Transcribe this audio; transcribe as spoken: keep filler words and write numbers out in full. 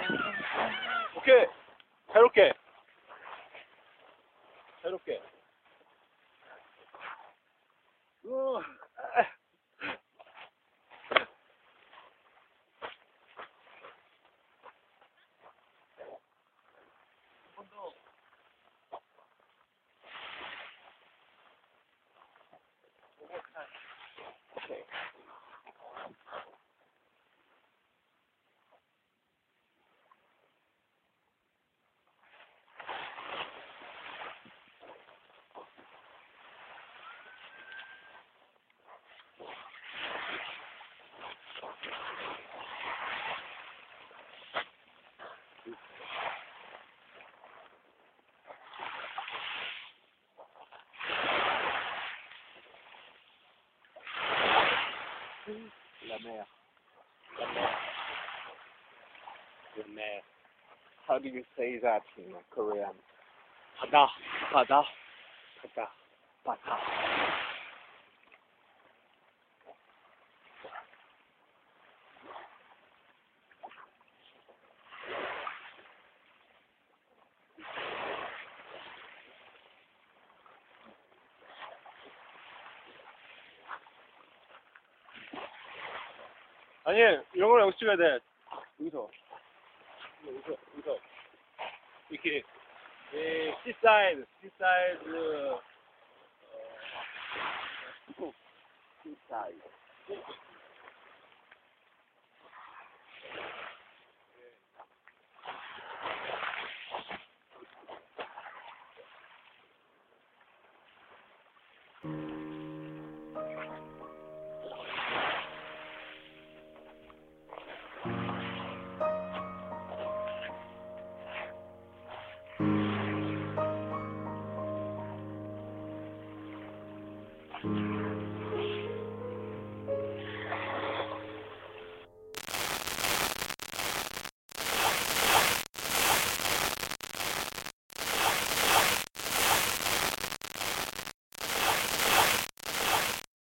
오케이. 자유롭게. 자유롭게. 우. La mer. La mer. La mer. How do you say that in Korean? 바다. 바다. 바다. 바다. 아니, 이런 걸 여기서 찍어야 돼. 여기서. 여기서, 여기서. 이렇게, 예, 시사이드, 시사이드, 어, 시사이드. Mm-hmm.